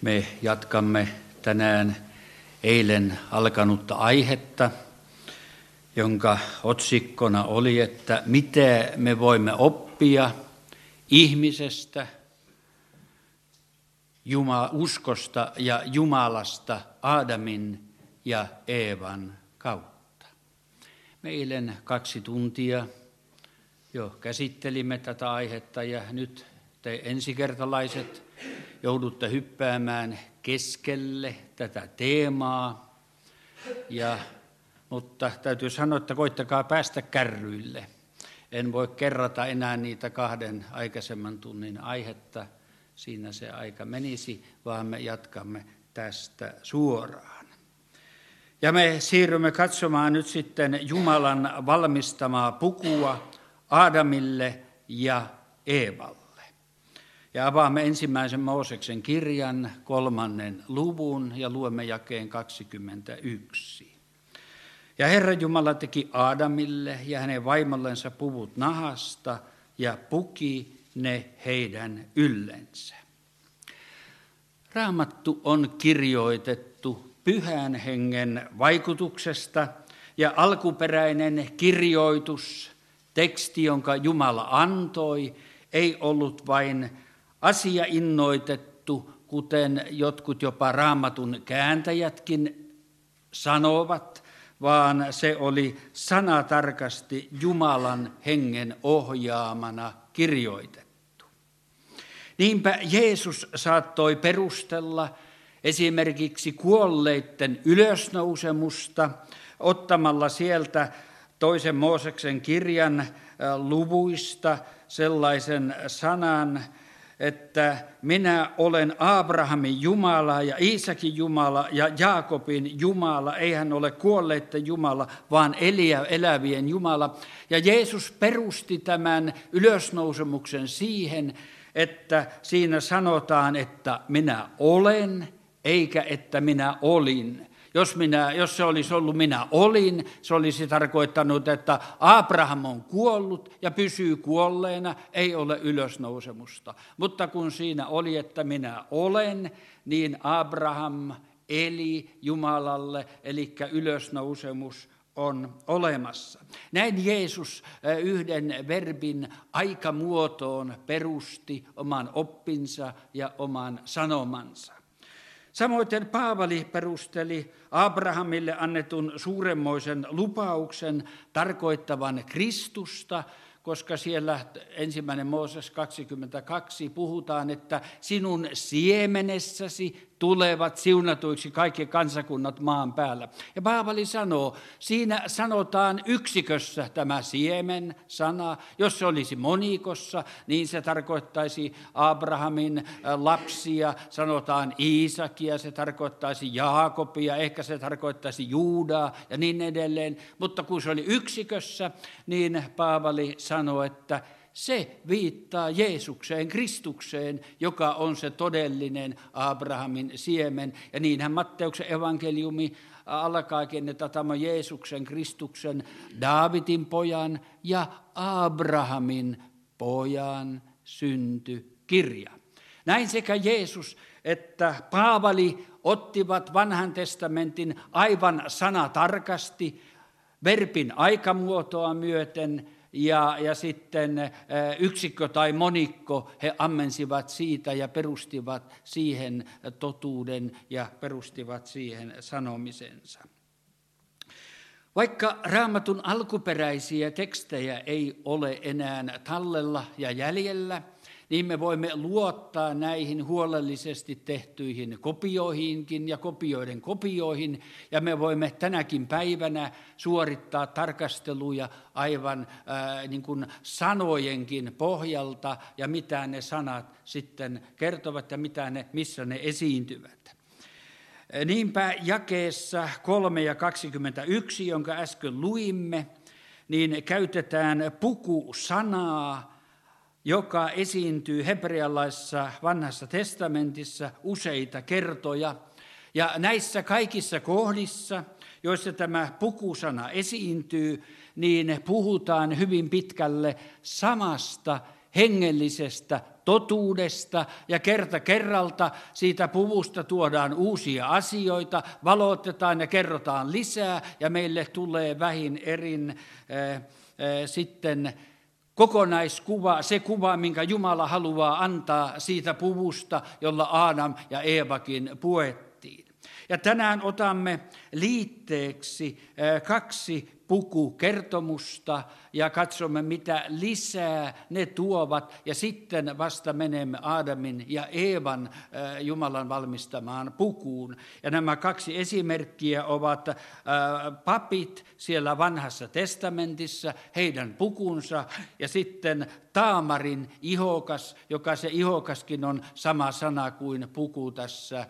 Me jatkamme tänään eilen alkanutta aihetta, jonka otsikkona oli, että mitä me voimme oppia ihmisestä, uskosta ja Jumalasta Aadamin ja Eevan kautta. Me eilen 2 tuntia jo käsittelimme tätä aihetta ja nyt te ensikertalaiset joudutte hyppäämään keskelle tätä teemaa, mutta täytyy sanoa, että koittakaa päästä kärryille. En voi kerrata enää niitä 2 aikaisemman tunnin aihetta, siinä se aika menisi, vaan me jatkamme tästä suoraan. Ja me siirrymme katsomaan nyt sitten Jumalan valmistamaa pukua Aadamille ja Eevalle. Ja avaamme 1. Mooseksen kirjan 3. luvun ja luemme jakeen 21. Ja Herra Jumala teki Aadamille ja hänen vaimollensa puvut nahasta ja puki ne heidän yllensä. Raamattu on kirjoitettu Pyhän Hengen vaikutuksesta ja alkuperäinen kirjoitus, teksti, jonka Jumala antoi, ei ollut vain asiainnoitettu, kuten jotkut jopa Raamatun kääntäjätkin sanovat, vaan se oli sanatarkasti Jumalan hengen ohjaamana kirjoitettu. Niinpä Jeesus saattoi perustella esimerkiksi kuolleiden ylösnousemusta ottamalla sieltä 2. Mooseksen kirjan luvuista sellaisen sanan, että minä olen Abrahamin Jumala ja Iisakin Jumala ja Jaakobin Jumala. Ei hän ole kuolleiden Jumala, vaan elävien Jumala. Ja Jeesus perusti tämän ylösnousemuksen siihen, että siinä sanotaan, että minä olen, eikä että minä olin. Jos se olisi ollut minä olin, se olisi tarkoittanut, että Abraham on kuollut ja pysyy kuolleena, ei ole ylösnousemusta. Mutta kun siinä oli, että minä olen, niin Abraham eli Jumalalle, eli ylösnousemus on olemassa. Näin Jeesus yhden verbin aikamuotoon perusti oman oppinsa ja oman sanomansa. Samoin Paavali perusteli Abrahamille annetun suuremmoisen lupauksen tarkoittavan Kristusta, koska siellä 1. Mooses 22 puhutaan, että sinun siemenessäsi tulevat siunatuiksi kaikki kansakunnat maan päällä. Ja Paavali sanoo, siinä sanotaan yksikössä tämä siemen sana. Jos se olisi monikossa, niin se tarkoittaisi Abrahamin lapsia, sanotaan Iisakia, se tarkoittaisi Jaakobia, ehkä se tarkoittaisi Juudaa ja niin edelleen. Mutta kun se oli yksikössä, niin Paavali sanoo, että se viittaa Jeesukseen, Kristukseen, joka on se todellinen Abrahamin siemen. Ja niinhän Matteuksen evankeliumi alkaakin, että tämä Jeesuksen, Kristuksen, Daavidin pojan ja Abrahamin pojan syntykirja. Näin sekä Jeesus että Paavali ottivat Vanhan testamentin aivan sanatarkasti verbin aikamuotoa myöten, ja sitten yksikkö tai monikko, he ammensivat siitä ja perustivat siihen totuuden ja perustivat siihen sanomisensa. Vaikka Raamatun alkuperäisiä tekstejä ei ole enää tallella ja jäljellä, niin me voimme luottaa näihin huolellisesti tehtyihin kopioihinkin ja kopioiden kopioihin, ja me voimme tänäkin päivänä suorittaa tarkasteluja aivan niin kuin sanojenkin pohjalta, ja mitä ne sanat sitten kertovat ja missä ne esiintyvät. Niinpä jakeessa 3 ja 21, jonka äsken luimme, niin käytetään puku-sanaa, joka esiintyy hebrealaisessa Vanhassa testamentissa useita kertoja. Ja näissä kaikissa kohdissa, joissa tämä pukusana esiintyy, niin puhutaan hyvin pitkälle samasta hengellisestä totuudesta ja kerta kerralta siitä puvusta tuodaan uusia asioita, valotetaan ja kerrotaan lisää ja meille tulee vähin erin sitten kokonaiskuva, se kuva, minkä Jumala haluaa antaa siitä puvusta, jolla Aadam ja Eevakin puettiin. Ja tänään otamme liitteeksi 2 pukukertomusta ja katsomme, mitä lisää ne tuovat. Ja sitten vasta menemme Aadamin ja Eevan Jumalan valmistamaan pukuun. Ja nämä 2 esimerkkiä ovat papit siellä vanhassa testamentissa, heidän pukunsa, ja sitten Taamarin ihokas, joka se ihokaskin on sama sana kuin puku tässä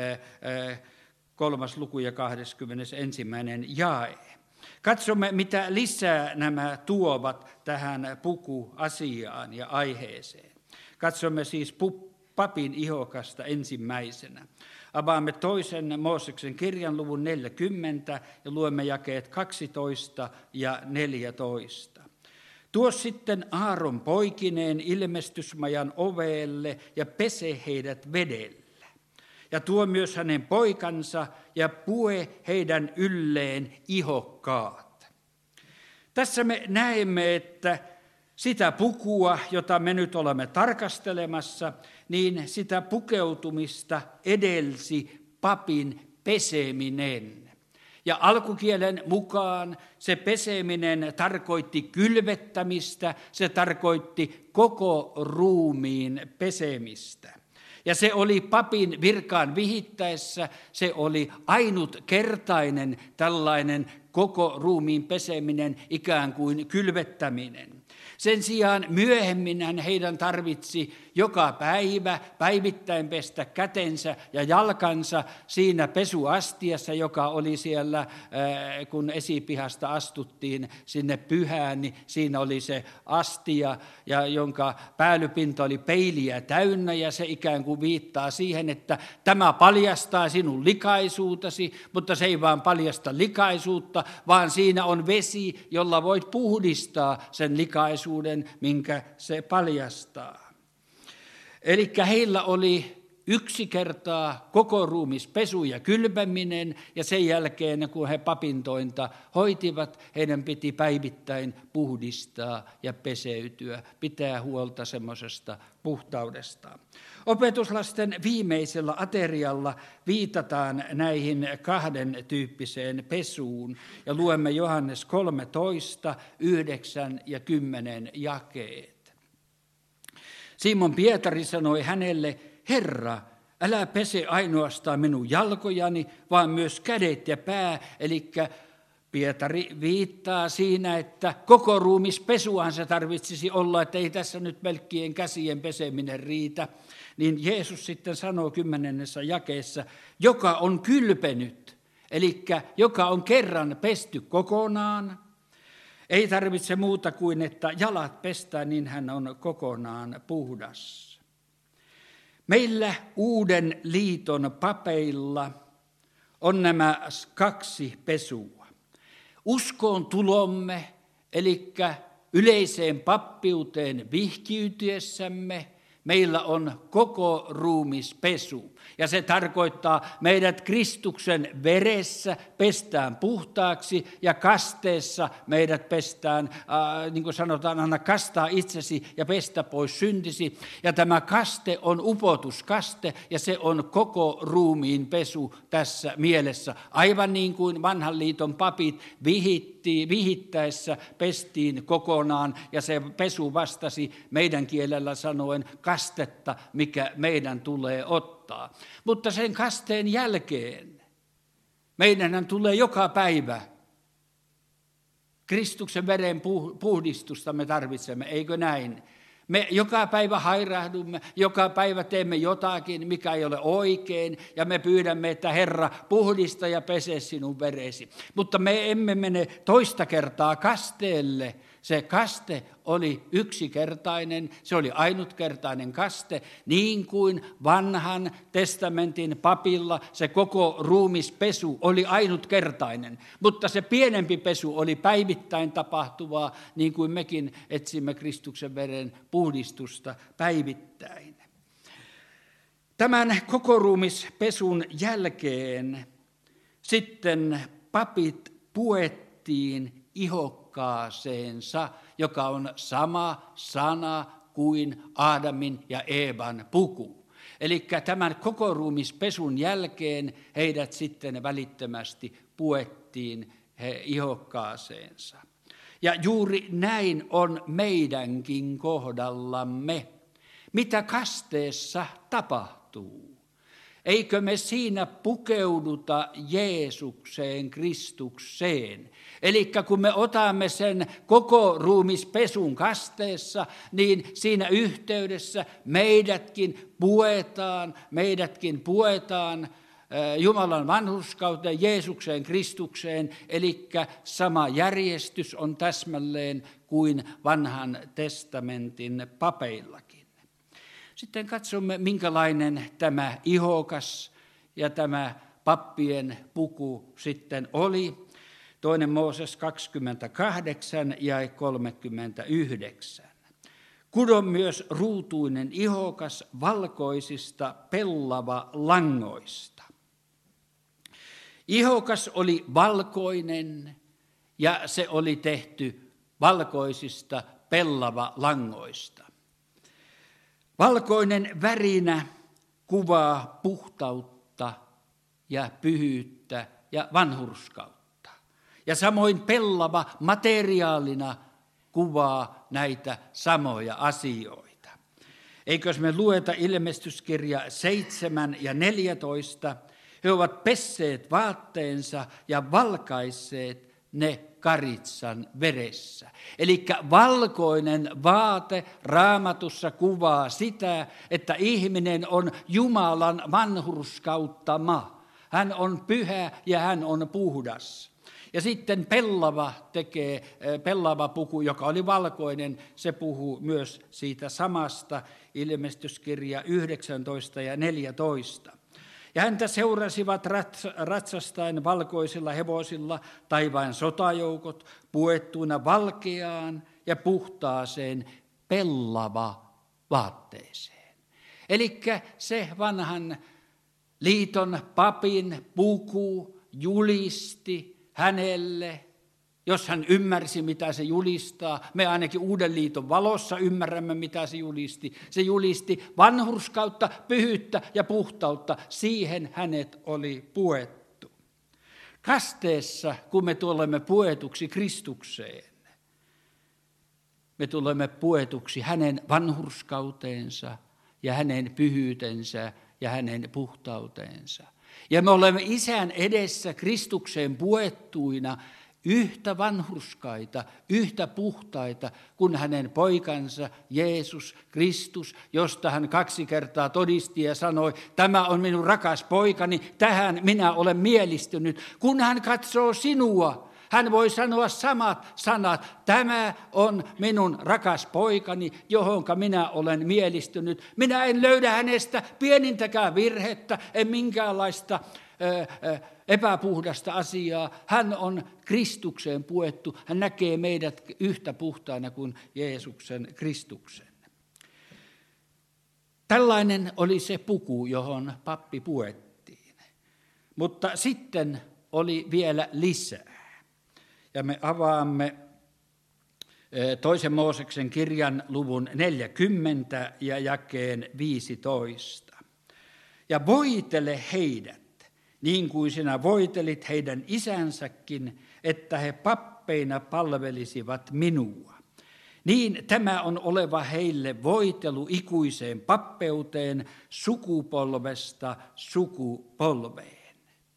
3. luku ja 21. jae. Katsomme, mitä lisää nämä tuovat tähän pukuasiaan ja aiheeseen. Katsomme siis papin ihokasta ensimmäisenä. Avaamme 2. Mooseksen kirjan luvun 40 ja luemme jakeet 12 ja 14. Tuo sitten Aaron poikineen ilmestysmajan ovelle ja pese heidät vedellä. Ja tuo myös hänen poikansa ja pue heidän ylleen ihokkaat. Tässä me näemme, että sitä pukua, jota me nyt olemme tarkastelemassa, niin sitä pukeutumista edelsi papin peseminen. Ja alkukielen mukaan se peseminen tarkoitti kylvettämistä, se tarkoitti koko ruumiin pesemistä. Ja se oli papin virkaan vihittäessä, se oli ainutkertainen tällainen koko ruumiin peseminen, ikään kuin kylvettäminen. Sen sijaan myöhemmin heidän tarvitsi joka päivä päivittäin pestä kätensä ja jalkansa siinä pesuastiassa, joka oli siellä, kun esipihasta astuttiin sinne pyhään, niin siinä oli se astia, ja jonka päällypinta oli peiliä täynnä, ja se ikään kuin viittaa siihen, että tämä paljastaa sinun likaisuutesi, mutta se ei vaan paljasta likaisuutta, vaan siinä on vesi, jolla voit puhdistaa sen likaisuuden, minkä se paljastaa. Eli heillä oli 1 kertaa koko ruumispesu ja kylpeminen, ja sen jälkeen, kun he papintointa hoitivat, heidän piti päivittäin puhdistaa ja peseytyä, pitää huolta semmoisesta puhtaudesta. Opetuslasten viimeisellä aterialla viitataan näihin 2 tyyppiseen pesuun, ja luemme Johannes 13, 9 ja 10 jakeet. Simon Pietari sanoi hänelle, Herra, älä pese ainoastaan minun jalkojani, vaan myös kädet ja pää. Eli Pietari viittaa siinä, että koko ruumispesuahan se tarvitsisi olla, että ei tässä nyt pelkkien käsien peseminen riitä. Niin Jeesus sitten sanoo 10. jakeessa, joka on kylpenyt, eli joka on kerran pesty kokonaan. Ei tarvitse muuta kuin, että jalat pestään, niin hän on kokonaan puhdas. Meillä Uuden liiton papeilla on nämä 2 pesua. Uskoon tulomme, eli yleiseen pappiuteen vihkiytyessämme, meillä on koko ruumispesu. Ja se tarkoittaa, meidät Kristuksen veressä pestään puhtaaksi ja kasteessa meidät pestään, niin kuin sanotaan, anna kastaa itsesi ja pestä pois syntisi. Ja tämä kaste on upotuskaste ja se on koko ruumiin pesu tässä mielessä. Aivan niin kuin vanhan liiton papit vihittäessä pestiin kokonaan ja se pesu vastasi meidän kielellä sanoen kastetta, mikä meidän tulee ottaa. Mutta sen kasteen jälkeen meidän tulee joka päivä Kristuksen veren puhdistusta me tarvitsemme, eikö näin? Me joka päivä hairahdumme, joka päivä teemme jotakin, mikä ei ole oikein, ja me pyydämme, että Herra, puhdista ja pese sinun veresi. Mutta me emme mene toista kertaa kasteelle Se kaste oli yksikertainen, se oli ainutkertainen kaste, niin kuin vanhan testamentin papilla se koko ruumispesu oli ainutkertainen. Mutta se pienempi pesu oli päivittäin tapahtuvaa, niin kuin mekin etsimme Kristuksen veren puhdistusta päivittäin. Tämän koko ruumispesun jälkeen sitten papit puettiin ihokkaaseensa, joka on sama sana kuin Aadamin ja Eevan puku. Eli tämän koko ruumispesun jälkeen heidät sitten välittömästi puettiin ihokkaaseensa. Ja juuri näin on meidänkin kohdallamme. Mitä kasteessa tapahtuu? Eikö me siinä pukeuduta Jeesukseen, Kristukseen? Eli kun me otamme sen koko ruumispesun kasteessa, niin siinä yhteydessä meidätkin puetaan Jumalan vanhurskauteen, Jeesukseen, Kristukseen, eli sama järjestys on täsmälleen kuin vanhan testamentin papeillakin. Sitten katsomme, minkälainen tämä ihokas ja tämä pappien puku sitten oli. 2. Mooses 28 ja 39. Kudo myös ruutuinen ihokas valkoisista pellava langoista. Ihokas oli valkoinen ja se oli tehty valkoisista pellava langoista. Valkoinen värinä kuvaa puhtautta ja pyhyyttä ja vanhurskautta. Ja samoin pellava materiaalina kuvaa näitä samoja asioita. Eikös me lueta ilmestyskirja 7 ja 14, he ovat pesseet vaatteensa ja valkaisseet ne karitsan veressä. Eli valkoinen vaate Raamatussa kuvaa sitä, että ihminen on Jumalan vanhurskauttama. Hän on pyhä ja hän on puhdas. Ja sitten pellava puku, joka oli valkoinen, se puhuu myös siitä samasta, ilmestyskirja 19 ja 14. Ja häntä seurasivat ratsastaen valkoisilla hevosilla taivaan sotajoukot, puettuina valkeaan ja puhtaaseen pellava vaatteeseen. Eli se vanhan liiton papin puku julisti hänelle, jos hän ymmärsi, mitä se julistaa. Me ainakin Uuden liiton valossa ymmärrämme, mitä se julisti. Se julisti vanhurskautta, pyhyyttä ja puhtautta. Siihen hänet oli puettu. Kasteessa, kun me tulemme puetuksi Kristukseen, me tulemme puetuksi hänen vanhurskauteensa ja hänen pyhyytensä ja hänen puhtauteensa. Ja me olemme Isän edessä Kristukseen puettuina yhtä vanhurskaita, yhtä puhtaita kuin hänen poikansa Jeesus Kristus, josta hän 2 kertaa todisti ja sanoi, tämä on minun rakas poikani, tähän minä olen mielistynyt. Kun hän katsoo sinua, hän voi sanoa samat sanat, tämä on minun rakas poikani, johonka minä olen mielistynyt. Minä en löydä hänestä pienintäkään virhettä, en minkäänlaista epäpuhdasta asiaa. Hän on Kristukseen puettu. Hän näkee meidät yhtä puhtaana kuin Jeesuksen Kristuksen. Tällainen oli se puku, johon pappi puettiin. Mutta sitten oli vielä lisää. Ja me avaamme 2. Mooseksen kirjan luvun 40 ja jakeen 15. Ja voitele heidät, niin kuin sinä voitelit heidän isänsäkin, että he pappeina palvelisivat minua. Niin tämä on oleva heille voitelu ikuiseen pappeuteen sukupolvesta sukupolveen.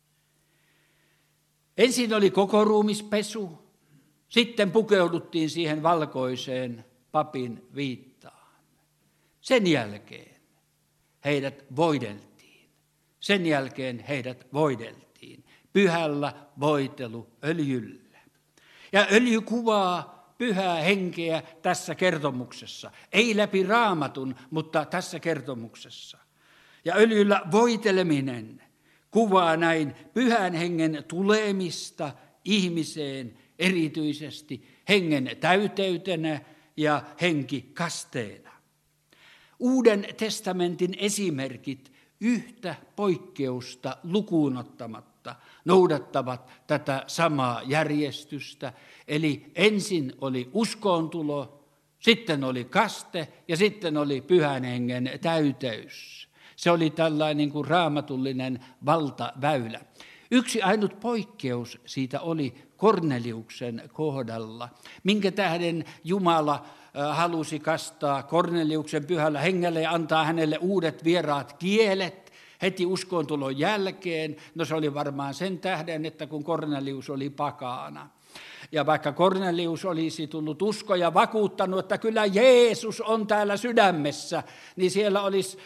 Ensin oli koko ruumispesu, sitten pukeuduttiin siihen valkoiseen papin viittaan. Sen jälkeen heidät voideltiin. Sen jälkeen heidät voideltiin pyhällä voiteluöljyllä. Ja öljy kuvaa Pyhää Henkeä tässä kertomuksessa. Ei läpi Raamatun, mutta tässä kertomuksessa. Ja öljyllä voiteleminen kuvaa näin Pyhän Hengen tulemista ihmiseen erityisesti hengen täyteytenä ja henkikasteena. Uuden testamentin esimerkit yhtä poikkeusta lukuun ottamatta noudattavat tätä samaa järjestystä. Eli ensin oli uskoontulo, sitten oli kaste ja sitten oli Pyhän Hengen täyteys. Se oli tällainen kuin raamatullinen valtaväylä. Yksi ainut poikkeus siitä oli Korneliuksen kohdalla, minkä tähden Jumala halusi kastaa Korneliuksen Pyhällä Hengellä ja antaa hänelle uudet vieraat kielet heti uskontulon jälkeen. No se oli varmaan sen tähden, että kun Kornelius oli pakana. Ja vaikka Kornelius olisi tullut uskoon ja vakuuttanut, että kyllä Jeesus on täällä sydämessä, niin siellä olisi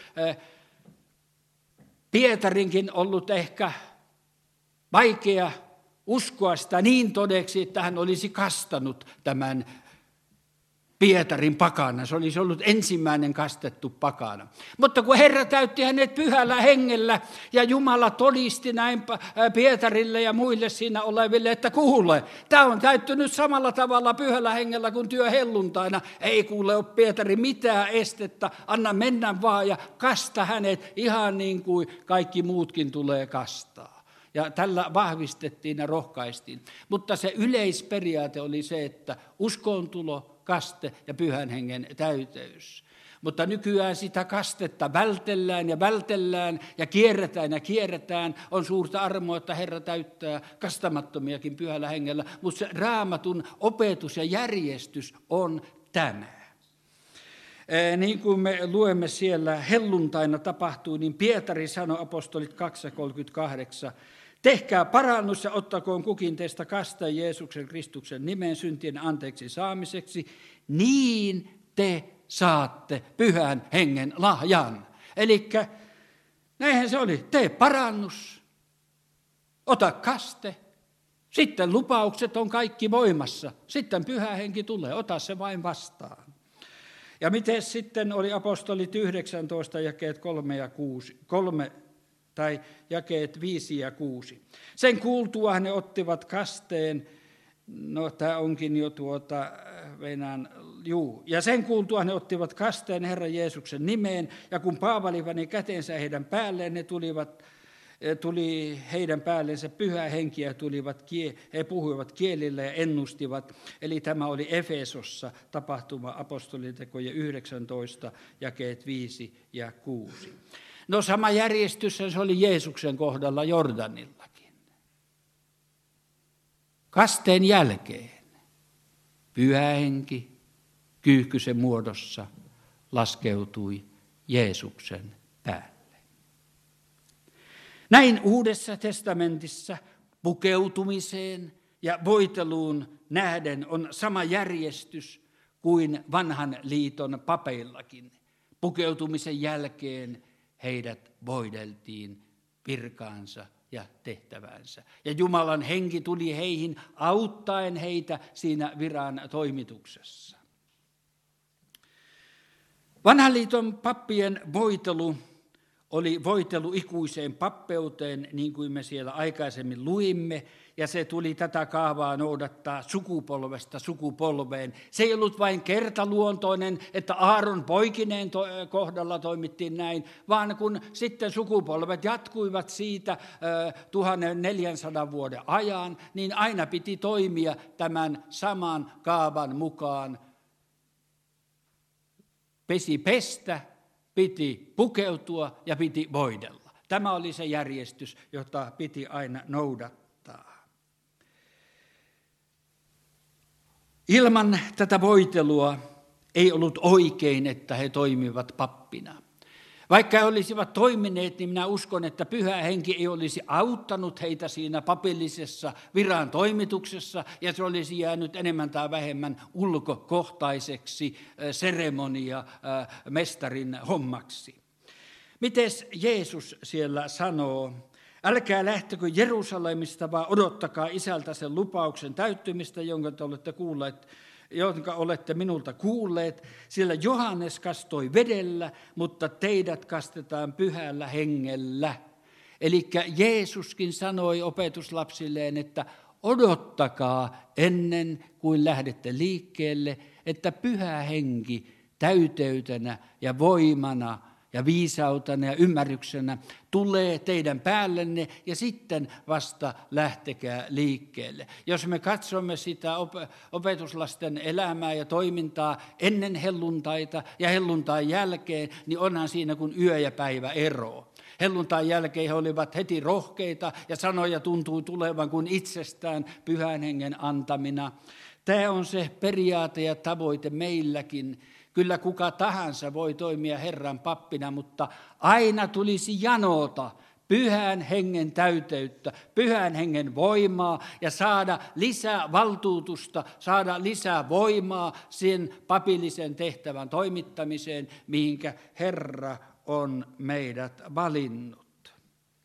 Pietarinkin ollut ehkä vaikea uskoa sitä niin todeksi, että hän olisi kastanut tämän Pietarin pakana. Se olisi ollut ensimmäinen kastettu pakana. Mutta kun Herra täytti hänet Pyhällä Hengellä ja Jumala todisti näin Pietarille ja muille siinä oleville, että kuule, tämä on täyttynyt samalla tavalla Pyhällä Hengellä kuin työhelluntaina. Ei kuule ole Pietari mitään estettä, anna mennä vaan ja kasta hänet ihan niin kuin kaikki muutkin tulee kastaa. Ja tällä vahvistettiin ja rohkaistiin. Mutta se yleisperiaate oli se, että uskoontulo, kaste ja Pyhän Hengen täyteys. Mutta nykyään sitä kastetta vältellään ja kierretään. On suurta armoa, että Herra täyttää kastamattomiakin Pyhällä Hengellä. Mutta se Raamatun opetus ja järjestys on tämä. Niin kuin me luemme siellä helluntaina tapahtui, niin Pietari sanoi apostolit 2:38, tehkää parannus ja ottakoon kukin teistä kastaa Jeesuksen Kristuksen nimeen syntien anteeksi saamiseksi, niin te saatte Pyhän Hengen lahjan. Elikkä näinhän se oli, tee parannus, ota kaste, sitten lupaukset on kaikki voimassa, sitten Pyhä Henki tulee, ota se vain vastaan. Ja miten sitten oli apostolit 19 jakeet 5 ja 6. Sen kuultuaan he ottivat kasteen, tämä onkin jo ja sen kuultuaan he ottivat kasteen Herran Jeesuksen nimeen, ja kun Paavali pani kätensä heidän päälleen, tuli heidän päällensä Pyhä Henki ja he puhuivat kielillä ja ennustivat. Eli tämä oli Efesossa tapahtuma apostolintekojen 19, jakeet 5 ja 6. No sama järjestys se oli Jeesuksen kohdalla Jordanillakin. Kasteen jälkeen Pyhä Henki kyyhkysen muodossa laskeutui Jeesuksen päälle. Näin Uudessa testamentissa pukeutumiseen ja voiteluun nähden on sama järjestys kuin vanhan liiton papeillakin. Pukeutumisen jälkeen heidät voideltiin virkaansa ja tehtävänsä. Ja Jumalan henki tuli heihin auttaen heitä siinä viran toimituksessa. Vanhan liiton pappien voitelu oli voitelu ikuiseen pappeuteen, niin kuin me siellä aikaisemmin luimme, ja se tuli tätä kaavaa noudattaa sukupolvesta sukupolveen. Se ei ollut vain kertaluontoinen, että Aaron poikineen kohdalla toimittiin näin, vaan kun sitten sukupolvet jatkuivat siitä 1400 vuoden ajan, niin aina piti toimia tämän saman kaavan mukaan. Pesi pestä, piti pukeutua ja piti voidella. Tämä oli se järjestys, jota piti aina noudattaa. Ilman tätä voitelua ei ollut oikein, että he toimivat pappina. Vaikka he olisivat toimineet, niin minä uskon, että Pyhä Henki ei olisi auttanut heitä siinä papillisessa viran toimituksessa, ja se olisi jäänyt enemmän tai vähemmän ulkokohtaiseksi seremonia mestarin hommaksi. Mites Jeesus siellä sanoo? Älkää lähtekö Jerusalemista, vaan odottakaa Isältä sen lupauksen täyttymistä, jonka te olette kuulleet, jonka olette minulta kuulleet, sillä Johannes kastoi vedellä, mutta teidät kastetaan pyhällä hengellä. Eli Jeesuskin sanoi opetuslapsilleen, että odottakaa ennen kuin lähdette liikkeelle, että pyhä henki täyteytenä ja voimana ja viisautena ja ymmärryksenä tulee teidän päällenne ja sitten vasta lähtekää liikkeelle. Jos me katsomme sitä opetuslasten elämää ja toimintaa ennen helluntaita ja helluntain jälkeen, niin onhan siinä kuin yö ja päivä ero. Helluntain jälkeen he olivat heti rohkeita ja sanoja tuntui tulevan kuin itsestään pyhän hengen antamina. Tämä on se periaate ja tavoite meilläkin. Kyllä kuka tahansa voi toimia Herran pappina, mutta aina tulisi janota pyhän hengen täyteyttä, pyhän hengen voimaa ja saada lisää valtuutusta, saada lisää voimaa sen papillisen tehtävän toimittamiseen, mihinkä Herra on meidät valinnut.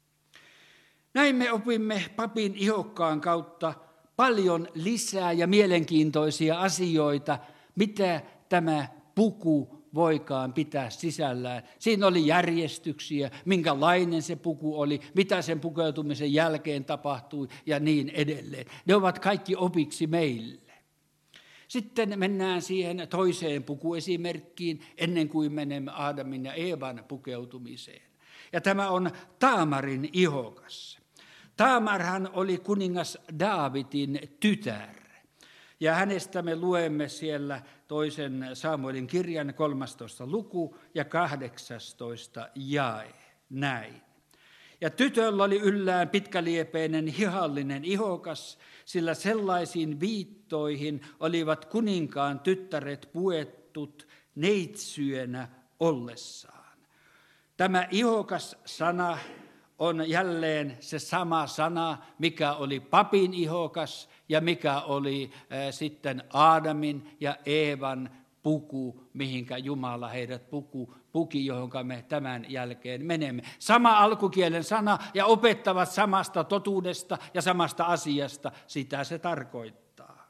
Näin me opimme papin ihokkaan kautta paljon lisää ja mielenkiintoisia asioita, mitä tämä puku voikaan pitää sisällään. Siinä oli järjestyksiä, minkälainen se puku oli, mitä sen pukeutumisen jälkeen tapahtui ja niin edelleen. Ne ovat kaikki opiksi meille. Sitten mennään siihen toiseen pukuesimerkkiin ennen kuin menemme Aadamin ja Eevan pukeutumiseen. Ja tämä on Taamarin ihokas. Taamarhan oli kuningas Daavidin tytär. Ja hänestä me luemme siellä toisen Samuelin kirjan 13. luku ja 18. jae. Näin. Ja tytöllä oli yllään pitkäliepeinen hihallinen ihokas, sillä sellaisiin viittoihin olivat kuninkaan tyttäret puettut neitsyönä ollessaan. Tämä ihokas sana on jälleen se sama sana, mikä oli papin ihokas ja mikä oli sitten Aadamin ja Eevan puku, mihinkä Jumala heidät puki, johonka me tämän jälkeen menemme. Sama alkukielen sana ja opettavat samasta totuudesta ja samasta asiasta, sitä se tarkoittaa.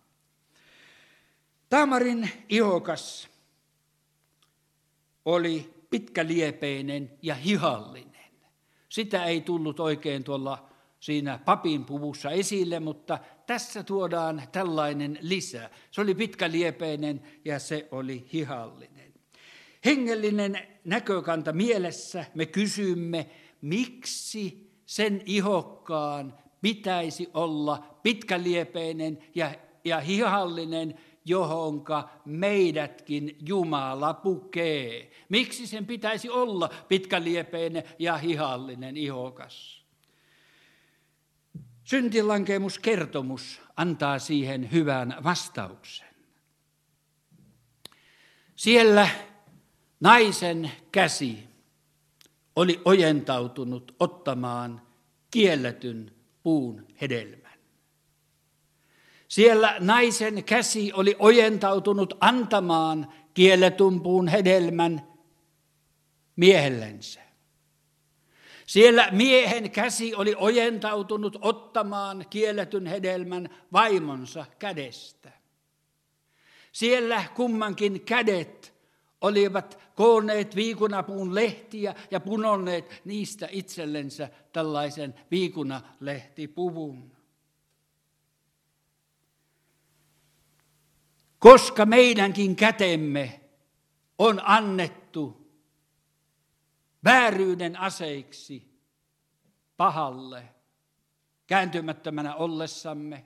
Taamarin ihokas oli pitkäliepeinen ja hihallinen. Sitä ei tullut oikein tuolla siinä papin puvussa esille, mutta tässä tuodaan tällainen lisä. Se oli pitkäliepeinen ja se oli hihallinen. Hengellinen näkökanta mielessä me kysymme, miksi sen ihokkaan pitäisi olla pitkäliepeinen ja hihallinen, johonka meidätkin Jumala pukee. Miksi sen pitäisi olla pitkäliepeinen ja hihallinen ihokas? Syntilankemuskertomus antaa siihen hyvän vastauksen. Siellä naisen käsi oli ojentautunut ottamaan kielletyn puun hedelmän. Siellä naisen käsi oli ojentautunut antamaan kielletyn puun hedelmän miehellensä. Siellä miehen käsi oli ojentautunut ottamaan kielletyn hedelmän vaimonsa kädestä. Siellä kummankin kädet olivat koonneet viikunapuun lehtiä ja punonneet niistä itsellensä tällaisen viikunalehtipuvun. Koska meidänkin kätemme on annettu vääryyden aseiksi pahalle kääntymättömänä ollessamme,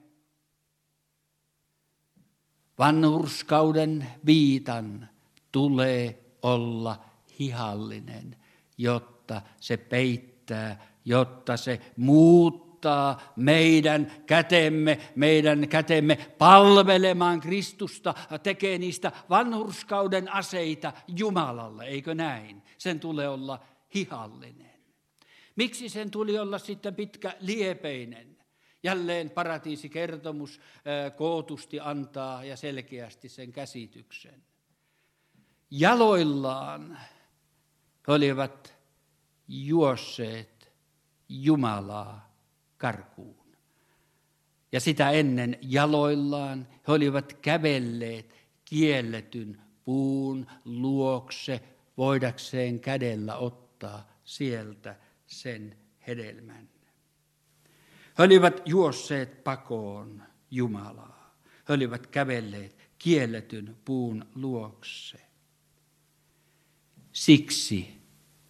vanhurskauden viitan tulee olla hihallinen, jotta se peittää, jotta se muuttaa meidän kätemme palvelemaan Kristusta, tekee niistä vanhurskauden aseita Jumalalle, eikö näin? Sen tulee olla hihallinen. Miksi sen tuli olla sitten pitkäliepeinen? Jälleen paratiisikertomus kootusti antaa ja selkeästi sen käsityksen. Jaloillaan he olivat juosseet Jumalaa karkuun. Ja sitä ennen jaloillaan he olivat kävelleet kielletyn puun luokse voidakseen kädellä ottaa sieltä sen hedelmän. He olivat juosseet pakoon Jumalaa. He olivat kävelleet kielletyn puun luokse. Siksi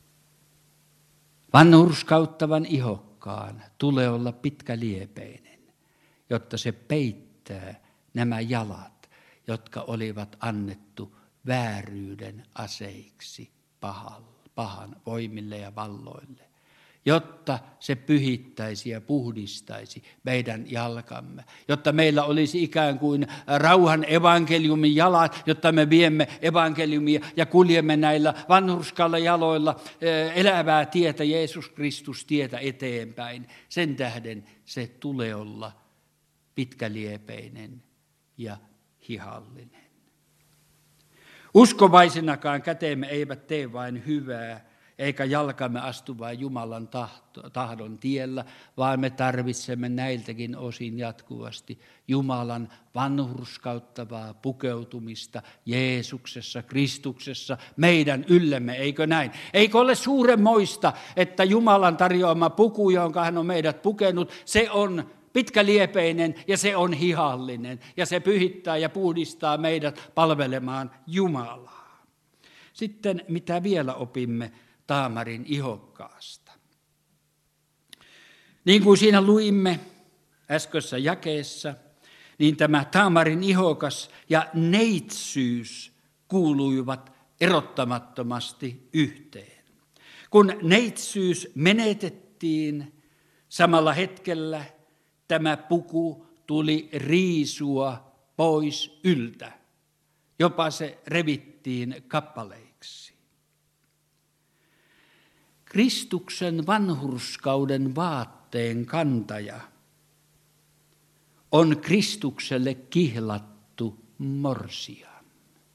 vanhurskauttavan ihokkaan tulee olla pitkäliepeinen, jotta se peittää nämä jalat, jotka olivat annettu vääryyden aseiksi pahan voimille ja valloille, jotta se pyhittäisi ja puhdistaisi meidän jalkamme, jotta meillä olisi ikään kuin rauhan evankeliumin jalat, jotta me viemme evankeliumia ja kuljemme näillä vanhurskalla jaloilla elävää tietä, Jeesus Kristus tietä eteenpäin. Sen tähden se tulee olla pitkäliepeinen ja hihallinen. Uskovaisenakaan käteemme eivät tee vain hyvää, eikä jalkamme astu vain Jumalan tahdon tiellä, vaan me tarvitsemme näiltäkin osin jatkuvasti Jumalan vanhurskauttavaa pukeutumista Jeesuksessa, Kristuksessa, meidän yllemme, eikö näin? Eikö ole suuremmoista, että Jumalan tarjoama puku, jonka hän on meidät pukenut, se on pitkäliepeinen ja se on hihallinen ja se pyhittää ja puhdistaa meidät palvelemaan Jumalaa. Sitten mitä vielä opimme Taamarin ihokkaasta? Niin kuin siinä luimme äskeisessä jakeessa, niin tämä Taamarin ihokas ja neitsyys kuuluivat erottamattomasti yhteen. Kun neitsyys menetettiin, samalla hetkellä tämä puku tuli riisua pois yltä. Jopa se revittiin kappaleiksi. Kristuksen vanhurskauden vaatteen kantaja on Kristukselle kihlattu morsian.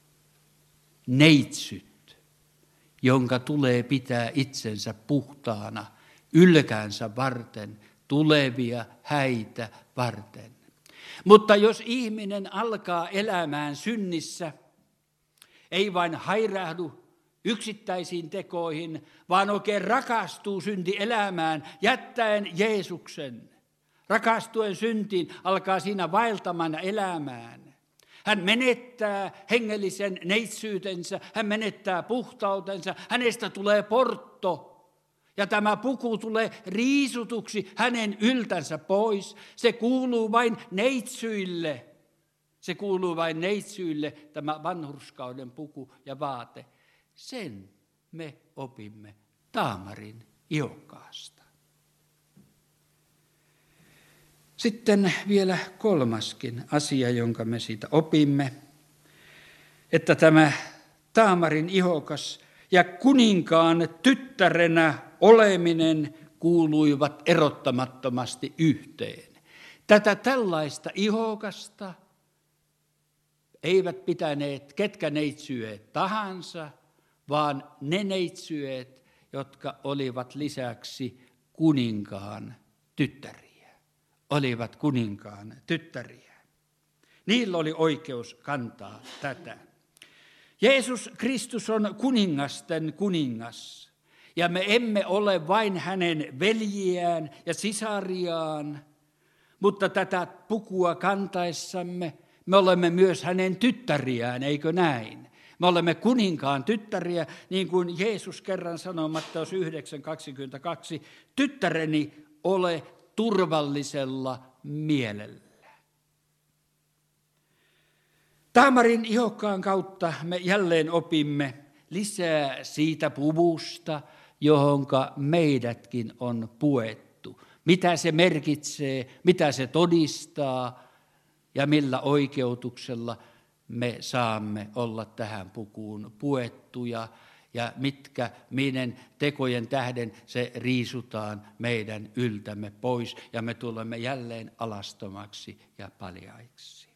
Neitsyt, jonka tulee pitää itsensä puhtaana ylkäänsä varten, tulevia häitä varten. Mutta jos ihminen alkaa elämään synnissä, ei vain hairahdu yksittäisiin tekoihin, vaan oikein rakastuu syntielämään, jättäen Jeesuksen. Rakastuen syntiin alkaa siinä vaeltamaan elämään. Hän menettää hengellisen neitsyytensä, hän menettää puhtautensa, hänestä tulee portto. Ja tämä puku tulee riisutuksi hänen yltänsä pois. Se kuuluu vain neitsyille. Se kuuluu vain neitsyille, tämä vanhurskauden puku ja vaate. Sen me opimme Taamarin ihokkaasta. Sitten vielä kolmaskin asia, jonka me siitä opimme, että tämä Taamarin ihokas ja kuninkaan tyttärenä oleminen kuuluivat erottamattomasti yhteen. Tätä tällaista ihokasta eivät pitäneet ketkä neitsyet tahansa, vaan ne neitsyet, jotka olivat lisäksi kuninkaan tyttäriä. Olivat kuninkaan tyttäriä. Niillä oli oikeus kantaa tätä. Jeesus Kristus on kuningasten kuningas, ja me emme ole vain hänen veljiään ja sisariaan, mutta tätä pukua kantaessamme me olemme myös hänen tyttäriään, eikö näin? Me olemme kuninkaan tyttäriä, niin kuin Jeesus kerran sanoi Matteus 9:22, tyttäreni ole turvallisella mielellä. Taamarin ihokkaan kautta me jälleen opimme lisää siitä puvusta, johonka meidätkin on puettu. Mitä se merkitsee, mitä se todistaa ja millä oikeutuksella me saamme olla tähän pukuun puettuja ja minen tekojen tähden se riisutaan meidän yltämme pois ja me tulemme jälleen alastomaksi ja paljaiksi.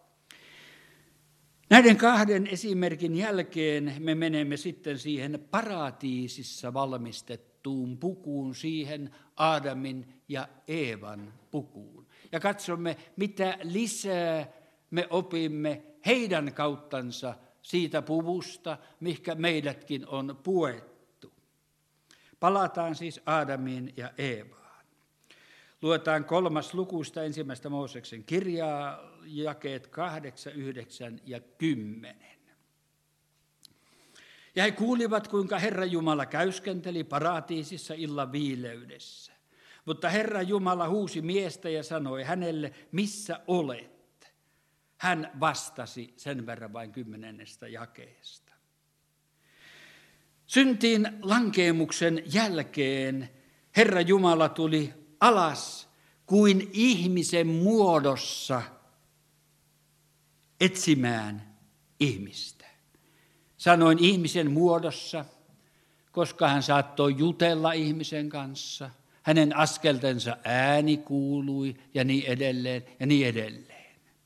Näiden kahden esimerkin jälkeen me menemme sitten siihen paratiisissa valmistettuun pukuun, siihen Aadamin ja Eevan pukuun. Ja katsomme, mitä lisää me opimme heidän kauttansa siitä puvusta, mihinkä meidätkin on puettu. Palataan siis Aadamiin ja Eevaan. Luetaan 3. lukusta 1. Mooseksen kirjaa, jakeet 8, 9 ja 10. Ja he kuulivat, kuinka Herra Jumala käyskenteli paratiisissa illan viileydessä. Mutta Herra Jumala huusi miestä ja sanoi hänelle, missä olet? Hän vastasi sen verran vain 10. jakeesta. Syntiin lankeemuksen jälkeen Herra Jumala tuli alas kuin ihmisen muodossa etsimään ihmistä. Sanoin ihmisen muodossa, koska hän saattoi jutella ihmisen kanssa. Hänen askeltensa ääni kuului ja niin edelleen ja niin edelleen.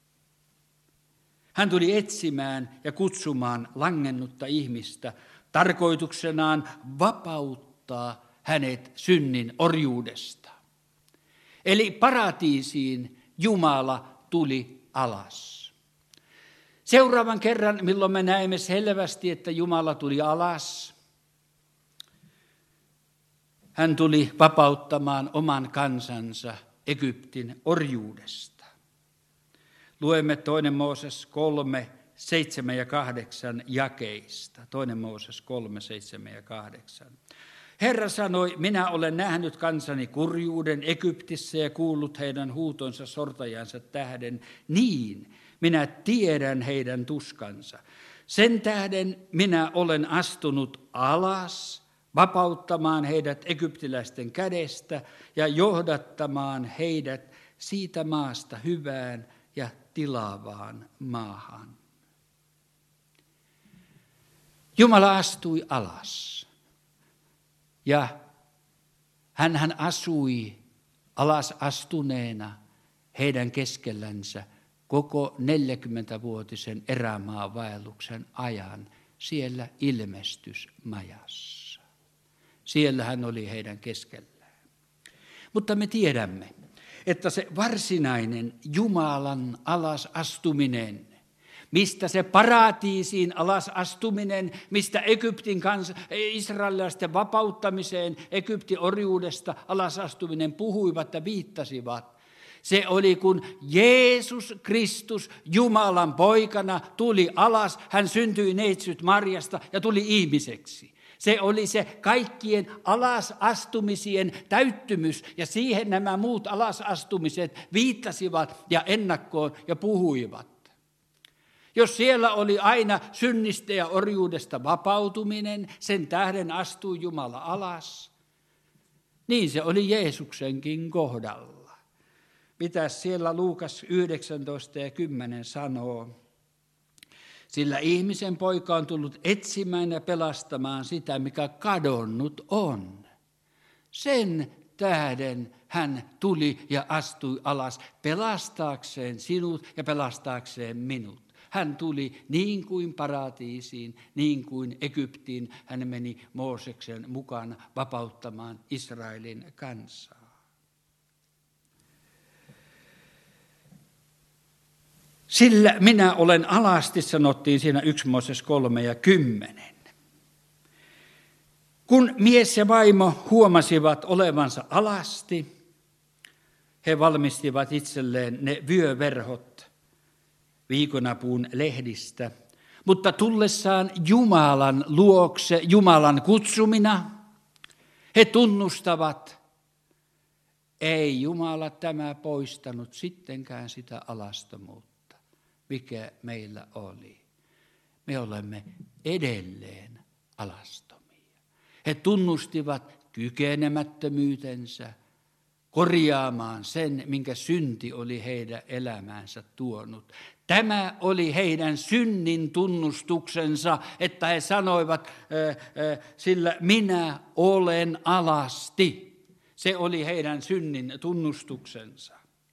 Hän tuli etsimään ja kutsumaan langennutta ihmistä tarkoituksenaan vapauttaa hänet synnin orjuudesta. Eli paratiisiin Jumala tuli alas. Seuraavan kerran, milloin me näemme selvästi, että Jumala tuli alas, hän tuli vapauttamaan oman kansansa Egyptin orjuudesta. Luemme 2. Mooses 3, 7 ja 8 jakeista. 2. Mooses 3, 7 ja 8. Herra sanoi, minä olen nähnyt kansani kurjuuden Egyptissä ja kuullut heidän huutonsa sortajansa tähden. Niin, minä tiedän heidän tuskansa. Sen tähden minä olen astunut alas, vapauttamaan heidät egyptiläisten kädestä ja johdattamaan heidät siitä maasta hyvään ja tilavaan maahan. Jumala astui alas ja hän asui alas astuneena heidän keskellänsä koko 40-vuotisen erämaavaelluksen ajan siellä ilmestysmajassa. Siellä hän oli heidän keskellään. Mutta me tiedämme, että se varsinainen Jumalan alasastuminen, mistä se paratiisiin alasastuminen, mistä Egyptin israelilaisten vapauttamiseen Egyptin orjuudesta alasastuminen puhuivat ja viittasivat, se oli kun Jeesus Kristus Jumalan poikana tuli alas, hän syntyi neitsyt Marjasta ja tuli ihmiseksi. Se oli se kaikkien alasastumisien täyttymys ja siihen nämä muut alasastumiset viittasivat ja ennakkoon ja puhuivat. Jos siellä oli aina synnistä ja orjuudesta vapautuminen, sen tähden astui Jumala alas, niin se oli Jeesuksenkin kohdalla. Mitäs siellä Luukas 19 ja 10 sanoo? Sillä ihmisen poika on tullut etsimään ja pelastamaan sitä, mikä kadonnut on. Sen tähden hän tuli ja astui alas pelastaakseen sinut ja pelastaakseen minut. Hän tuli niin kuin paratiisiin, niin kuin Egyptiin. Hän meni Mooseksen mukana vapauttamaan Israelin kansaa. Sillä minä olen alasti, sanottiin siinä 1 Mooses 3 ja 10. Kun mies ja vaimo huomasivat olevansa alasti, he valmistivat itselleen ne vyöverhot viikonapuun lehdistä. Mutta tullessaan Jumalan luokse, Jumalan kutsumina, he tunnustavat, ei Jumala tämä poistanut sittenkään sitä alastomuutta, mikä meillä oli. Me olemme edelleen alastomia. He tunnustivat kykenemättömyytensä korjaamaan sen, minkä synti oli heidän elämäänsä tuonut. Tämä oli heidän synnin tunnustuksensa, että he sanoivat, sillä minä olen alasti. Se oli heidän synnin tunnustuksensa.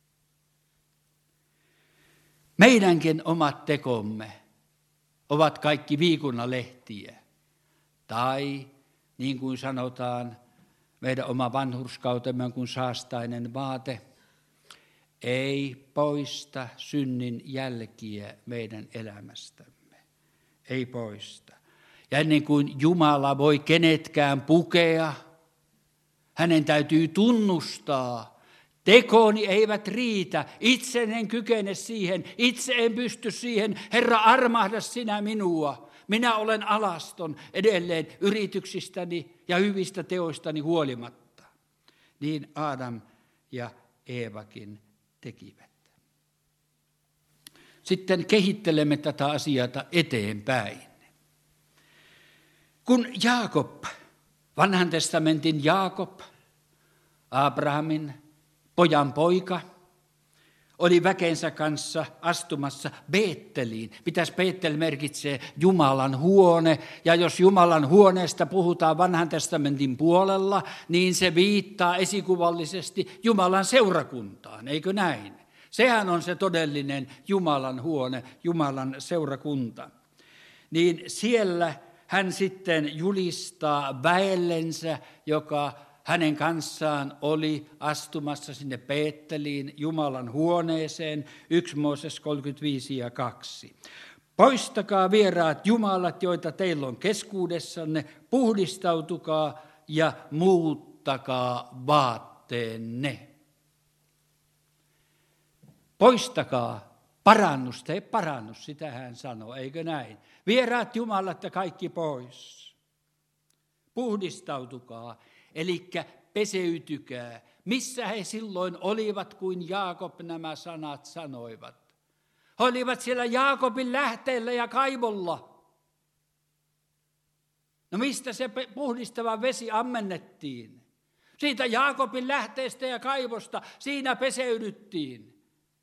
Meidänkin omat tekomme ovat kaikki viikunalehtiä. Tai niin kuin sanotaan, meidän oma vanhurskautemme on kuin saastainen vaate. ei poista synnin jälkiä meidän elämästämme. Ei poista. Ja ennen kuin Jumala voi kenetkään pukea, hänen täytyy tunnustaa, tekoni eivät riitä, itse en kykene siihen, itse en pysty siihen, Herra armahda sinä minua. Minä olen alaston edelleen yrityksistäni ja hyvistä teoistani huolimatta. Niin Adam ja Eevakin tekivät. Sitten kehittelemme tätä asiaa eteenpäin. Kun Jaakob, vanhan testamentin Jaakob, Abrahamin pojan poika, oli väkensä kanssa astumassa Beetteliin. Mitäs Beettel merkitsee? Jumalan huone. Ja jos Jumalan huoneesta puhutaan vanhan testamentin puolella, niin se viittaa esikuvallisesti Jumalan seurakuntaan, eikö näin? Sehän on se todellinen Jumalan huone, Jumalan seurakunta. Niin siellä hän sitten julistaa väellensä, joka hänen kanssaan oli astumassa sinne Beetteliin Jumalan huoneeseen, 1 Mooses 35:2. Poistakaa vieraat jumalat, joita teillä on keskuudessanne, puhdistautukaa ja muuttakaa vaatteenne. Poistakaa parannus, tee parannus, sitä hän sanoo, eikö näin? Vieraat jumalat ja kaikki pois. Puhdistautukaa. Eli peseytykää. Missä he silloin olivat, kuin Jaakob nämä sanat sanoivat? He olivat siellä Jaakobin lähteellä ja kaivolla. No mistä se puhdistava vesi ammennettiin? Siitä Jaakobin lähteestä ja kaivosta, siinä peseydyttiin.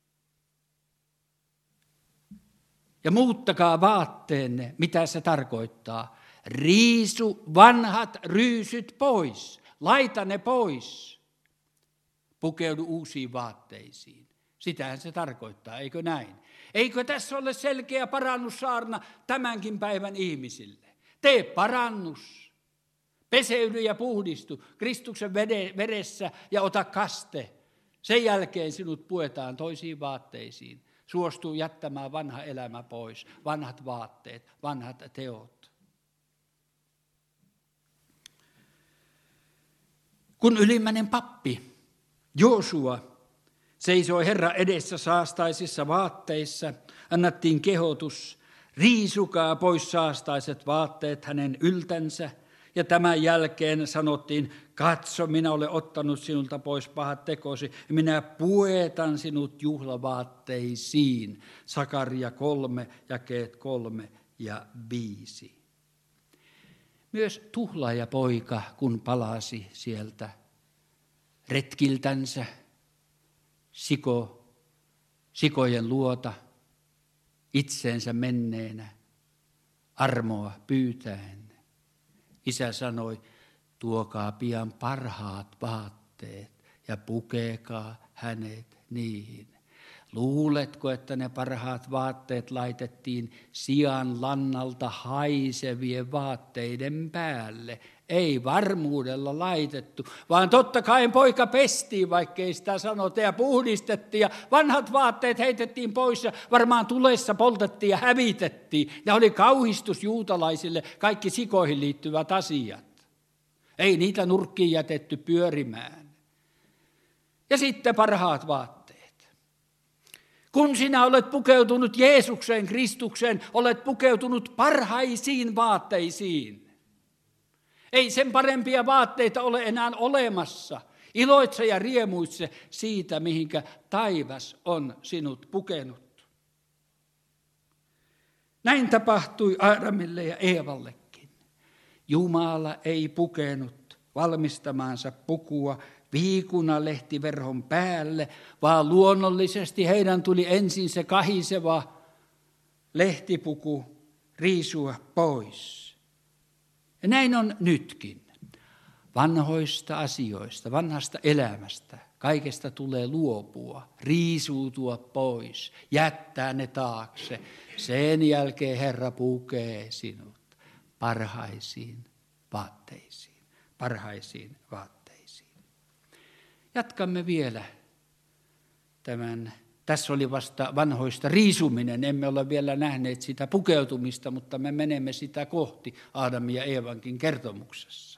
Ja muuttakaa vaatteenne, mitä se tarkoittaa. Riisu vanhat ryysyt pois. Laita ne pois. Pukeudu uusiin vaatteisiin. Sitähän se tarkoittaa, eikö näin? Eikö tässä ole selkeä parannussaarna tämänkin päivän ihmisille? Tee parannus. Peseydy ja puhdistu Kristuksen veressä ja ota kaste. Sen jälkeen sinut puetaan toisiin vaatteisiin. Suostuu jättämään vanha elämä pois, vanhat vaatteet, vanhat teot. Kun ylimmäinen pappi Joosua seisoi Herran edessä saastaisissa vaatteissa, annettiin kehotus, riisukaa pois saastaiset vaatteet hänen yltänsä, ja tämän jälkeen sanottiin, katso, minä olen ottanut sinulta pois pahat tekosi, ja minä puetan sinut juhlavaatteisiin. Sakaria 3, jakeet 3 ja 5. Myös tuhlaajapoika, kun palasi sieltä retkiltänsä sikojen luota itseensä menneenä armoa pyytäen, isä sanoi, tuokaa pian parhaat vaatteet ja pukekaa hänet niihin. Luuletko, että ne parhaat vaatteet laitettiin sian lannalta haisevien vaatteiden päälle? Ei varmuudella laitettu, vaan totta kai poika pestiin, vaikkei sitä sanota, ja puhdistettiin, ja vanhat vaatteet heitettiin pois, ja varmaan tulessa poltettiin ja hävitettiin. Ja oli kauhistus juutalaisille kaikki sikoihin liittyvät asiat. Ei niitä nurkkiin jätetty pyörimään. Ja sitten parhaat vaatteet. Kun sinä olet pukeutunut Jeesukseen, Kristukseen, olet pukeutunut parhaisiin vaatteisiin. Ei sen parempia vaatteita ole enää olemassa. Iloitse ja riemuitse siitä, mihinkä taivas on sinut pukenut. Näin tapahtui Aadamille ja Eevallekin. Jumala ei pukenut valmistamaansa pukua viikunalehtiverhon päälle, vaan luonnollisesti heidän tuli ensin se kahiseva lehtipuku riisua pois. Ja näin on nytkin. Vanhoista asioista, vanhasta elämästä, kaikesta tulee luopua, riisuutua pois, jättää ne taakse. Sen jälkeen Herra pukee sinut parhaisiin vaatteisiin, parhaisiin vaatteisiin. Jatkamme vielä Tässä oli vasta vanhoista riisuminen, emme ole vielä nähneet sitä pukeutumista, mutta me menemme sitä kohti Aadamin ja Eevankin kertomuksessa.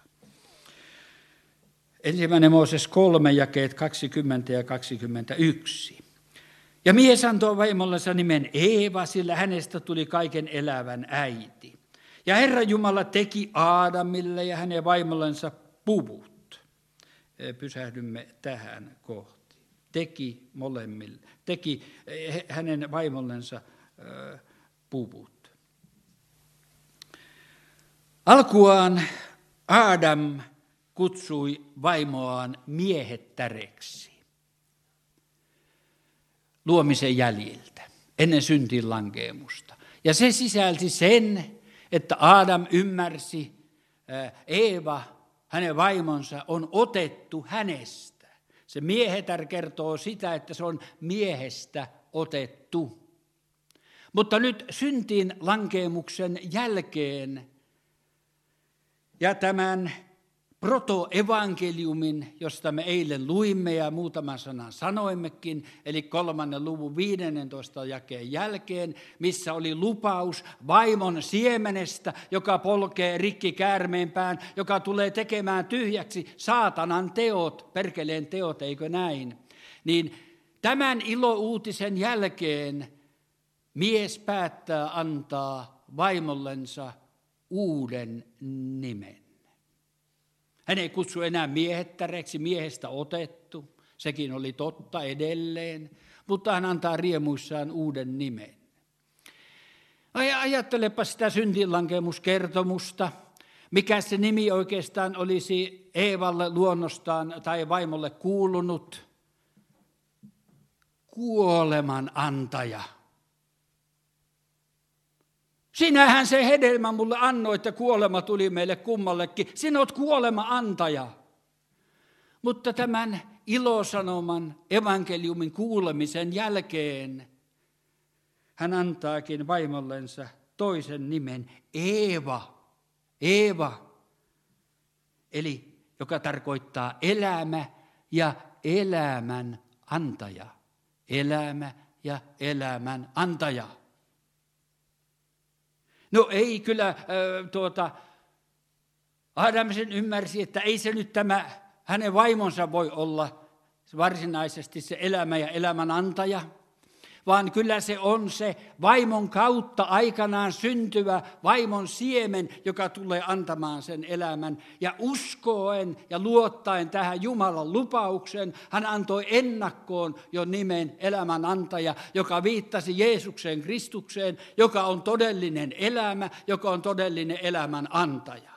1. Mooses 3, jakeet 20 ja 21. Ja mies antoi vaimollensa nimen Eeva, sillä hänestä tuli kaiken elävän äiti. Ja Herra Jumala teki Aadamille ja hänen vaimollensa puvut. Pysähdymme tähän kohti. Teki hänen vaimollensa puvut. Alkuaan Aadam kutsui vaimoaan miehettäreksi luomisen jäljiltä, ennen syntiin lankeemusta. Ja se sisälsi sen, että Aadam ymmärsi, Eeva, hänen vaimonsa, on otettu hänestä. Se miehetär kertoo sitä, että se on miehestä otettu. Mutta nyt syntiin lankeemuksen jälkeen ja tämän protoevankeliumin, josta me eilen luimme ja muutaman sanan sanoimmekin, eli 3. luvun 15. jakeen jälkeen, missä oli lupaus vaimon siemenestä, joka polkee rikki käärmeenpään, joka tulee tekemään tyhjäksi saatanan teot, perkeleen teot, eikö näin? Niin tämän ilouutisen jälkeen mies päättää antaa vaimollensa uuden nimen. Hän ei kutsu enää miehettäreksi, miehestä otettu, sekin oli totta edelleen, mutta hän antaa riemuissaan uuden nimen. Ajattelepa sitä syntiinlankemuskertomusta, mikä se nimi oikeastaan olisi Eevalle luonnostaan tai vaimolle kuulunut. Kuoleman antaja. Sinähän se hedelmä mulle annoi, että kuolema tuli meille kummallekin. Sinä olet kuolema-antaja. Mutta tämän ilosanoman evankeliumin kuulemisen jälkeen hän antaakin vaimollensa toisen nimen, Eeva. Eeva, eli joka tarkoittaa elämä ja elämän antaja. Elämä ja elämän antaja. No ei kyllä, Aadam sen ymmärsi, että ei se nyt tämä hänen vaimonsa voi olla varsinaisesti se elämä ja elämän antaja, vaan kyllä se on se vaimon kautta aikanaan syntyvä vaimon siemen, joka tulee antamaan sen elämän. Ja uskoen ja luottaen tähän Jumalan lupaukseen, hän antoi ennakkoon jo nimen elämän antaja, joka viittasi Jeesukseen Kristukseen, joka on todellinen elämä, joka on todellinen elämän antaja.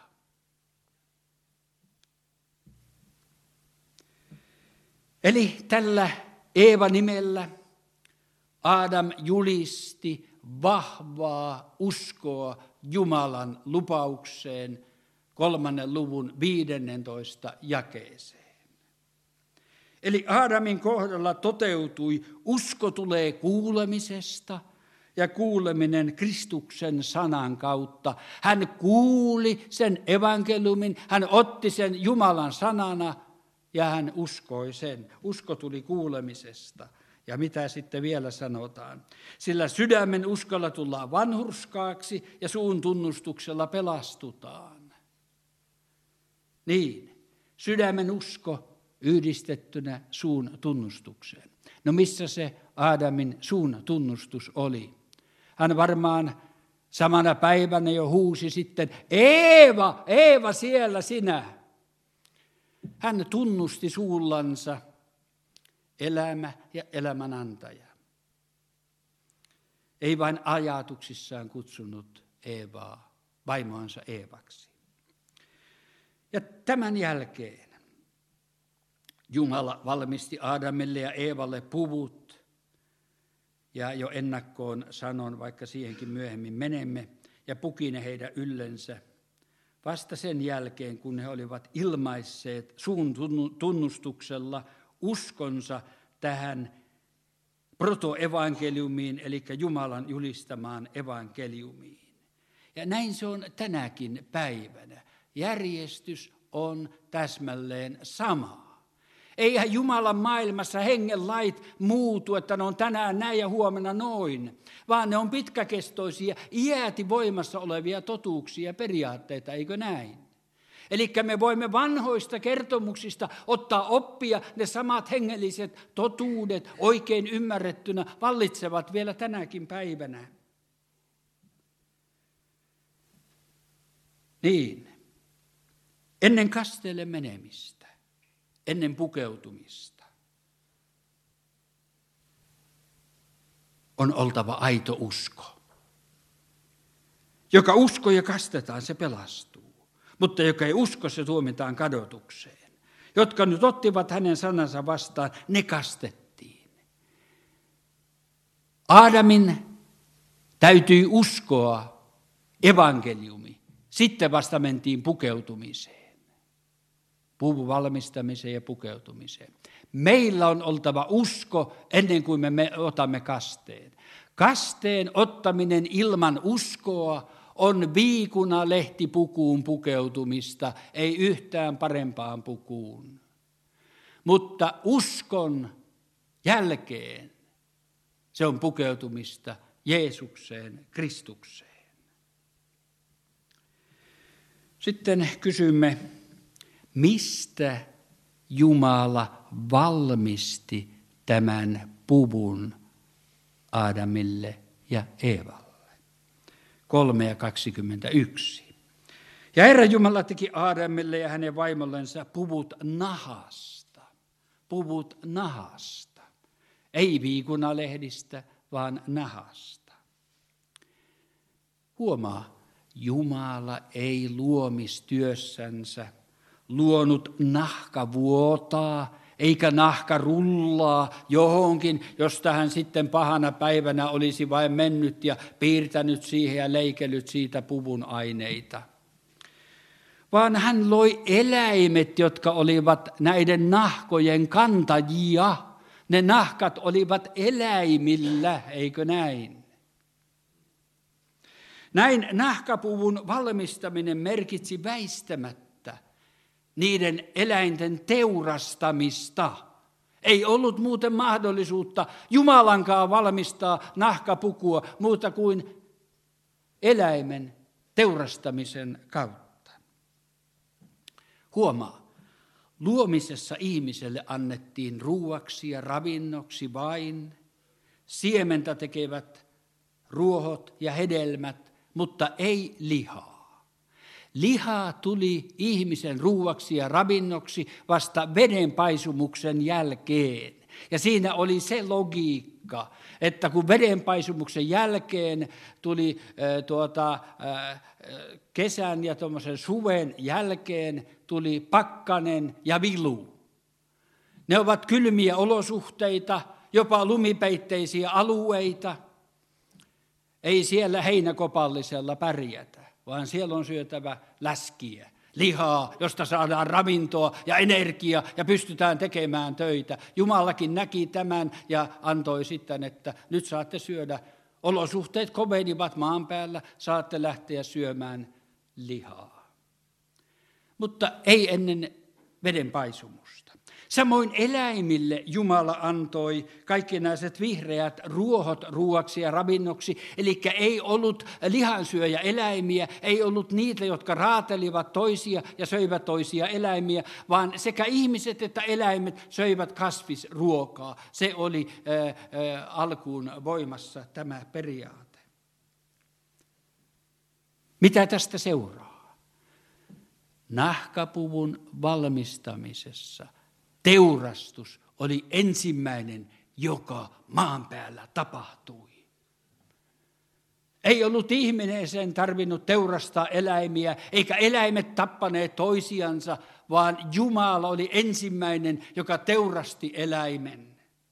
Eli tällä Eeva-nimellä Aadam julisti vahvaa uskoa Jumalan lupaukseen 3. luvun 15. jakeeseen. Eli Aadamin kohdalla toteutui, usko tulee kuulemisesta ja kuuleminen Kristuksen sanan kautta. Hän kuuli sen evankeliumin, hän otti sen Jumalan sanana ja hän uskoi sen. Usko tuli kuulemisesta. Ja mitä sitten vielä sanotaan? Sillä sydämen uskolla tullaan vanhurskaaksi ja suun tunnustuksella pelastutaan. Niin, sydämen usko yhdistettynä suun tunnustukseen. No missä se Aadamin suun tunnustus oli? Hän varmaan samana päivänä jo huusi sitten, Eeva, Eeva siellä sinä. Hän tunnusti suullansa elämä ja elämän antaja. Ei vain ajatuksissaan kutsunut Eevaa, vaimoansa Eevaksi. Ja tämän jälkeen Jumala valmisti Aadamille ja Eevalle puvut. Ja jo ennakkoon sanon, vaikka siihenkin myöhemmin menemme, ja puki ne heidän yllensä. Vasta sen jälkeen, kun he olivat ilmaisseet suun tunnustuksella uskonsa tähän protoevankeliumiin, eli Jumalan julistamaan evankeliumiin. Ja näin se on tänäkin päivänä. Järjestys on täsmälleen sama. Eihän Jumalan maailmassa hengen lait muutu, että ne on tänään näin ja huomenna noin, vaan ne on pitkäkestoisia, iäti voimassa olevia totuuksia ja periaatteita, eikö näin? Eli me voimme vanhoista kertomuksista ottaa oppia, ne samat hengelliset totuudet oikein ymmärrettynä vallitsevat vielä tänäkin päivänä. Niin, ennen kasteelle menemistä, ennen pukeutumista on oltava aito usko. Joka uskoo ja kastetaan, se pelastuu. Mutta joka ei usko, se tuomitaan kadotukseen. Jotka nyt ottivat hänen sanansa vastaan, ne kastettiin. Aadamin täytyi uskoa evankeliumi. Sitten vasta mentiin pukeutumiseen. Puvun valmistamiseen ja pukeutumiseen. Meillä on oltava usko ennen kuin me otamme kasteen. Kasteen ottaminen ilman uskoa on viikuna lehtipukuun pukeutumista, ei yhtään parempaan pukuun. Mutta uskon jälkeen se on pukeutumista Jeesukseen, Kristukseen. Sitten kysymme, mistä Jumala valmisti tämän puvun Aadamille ja Eevalle? 3:21. Ja Herra Jumala teki Aadamille ja hänen vaimollensa puvut nahasta. Puvut nahasta. Ei viikunalehdistä, vaan nahasta. Huomaa, Jumala ei luomistyössänsä luonut nahkavuotaa, eikä nahka rullaa johonkin, josta hän sitten pahana päivänä olisi vain mennyt ja piirtänyt siihen ja leikellyt siitä puvun aineita. Vaan hän loi eläimet, jotka olivat näiden nahkojen kantajia. Ne nahkat olivat eläimillä, eikö näin? Näin nahkapuvun valmistaminen merkitsi väistämättä niiden eläinten teurastamista. Ei ollut muuten mahdollisuutta Jumalankaan valmistaa nahkapukua muuta kuin eläimen teurastamisen kautta. Huomaa, luomisessa ihmiselle annettiin ruuaksi ja ravinnoksi vain. Siementä tekevät ruohot ja hedelmät, mutta ei lihaa. Liha tuli ihmisen ruuaksi ja ravinnoksi vasta vedenpaisumuksen jälkeen. Ja siinä oli se logiikka, että kun vedenpaisumuksen jälkeen tuli kesän ja tuommoisen suven jälkeen tuli pakkanen ja vilu. Ne ovat kylmiä olosuhteita, jopa lumipeitteisiä alueita. Ei siellä heinäkopallisella pärjätä, vaan siellä on syötävä läskiä, lihaa, josta saadaan ravintoa ja energiaa ja pystytään tekemään töitä. Jumalakin näki tämän ja antoi sitten, että nyt saatte syödä. Olosuhteet kovenivat maan päällä, saatte lähteä syömään lihaa. Mutta ei ennen vedenpaisumusta. Samoin eläimille Jumala antoi kaikkinaiset vihreät ruohot ruuaksi ja ravinnoksi, eli ei ollut lihansyöjä eläimiä, ei ollut niitä, jotka raatelivat toisia ja söivät toisia eläimiä, vaan sekä ihmiset että eläimet söivät kasvisruokaa. Se oli alkuun voimassa tämä periaate. Mitä tästä seuraa? Nahkapuvun valmistamisessa teurastus oli ensimmäinen, joka maan päällä tapahtui. Ei ollut ihminen sen tarvinnut teurastaa eläimiä, eikä eläimet tappaneet toisiansa, vaan Jumala oli ensimmäinen, joka teurasti eläimen.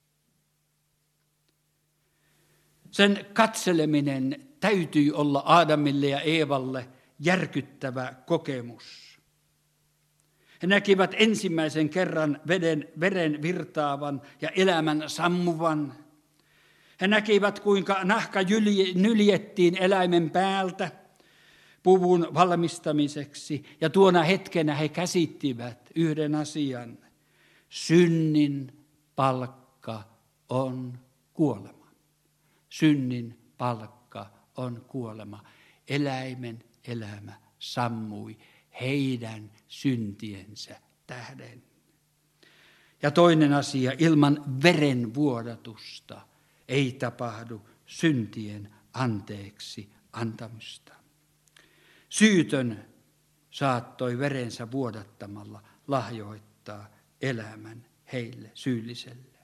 Sen katseleminen täytyi olla Aadamille ja Eevalle järkyttävä kokemus. He näkivät ensimmäisen kerran veren virtaavan ja elämän sammuvan. He näkivät, kuinka nahka nyljettiin eläimen päältä puvun valmistamiseksi. Ja tuona hetkenä he käsittivät yhden asian. Synnin palkka on kuolema. Synnin palkka on kuolema. Eläimen elämä sammui heidän syntiensä tähden. Ja toinen asia, ilman verenvuodatusta ei tapahdu syntien anteeksi antamista. Syytön saattoi verensä vuodattamalla lahjoittaa elämän heille syylliselle.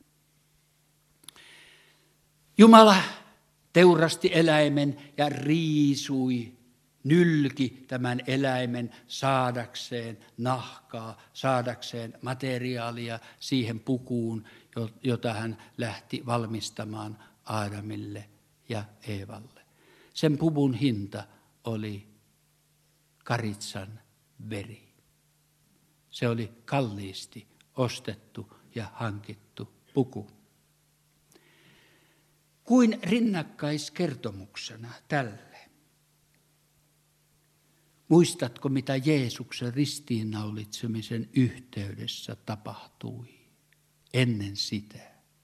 Jumala teurasti eläimen ja riisui, nylki tämän eläimen saadakseen nahkaa, saadakseen materiaalia siihen pukuun, jota hän lähti valmistamaan Aadamille ja Eevalle. Sen puvun hinta oli karitsan veri. Se oli kalliisti ostettu ja hankittu puku. Kuin rinnakkaiskertomuksena tälle. Muistatko, mitä Jeesuksen ristiinnaulitsemisen yhteydessä tapahtui ennen sitä?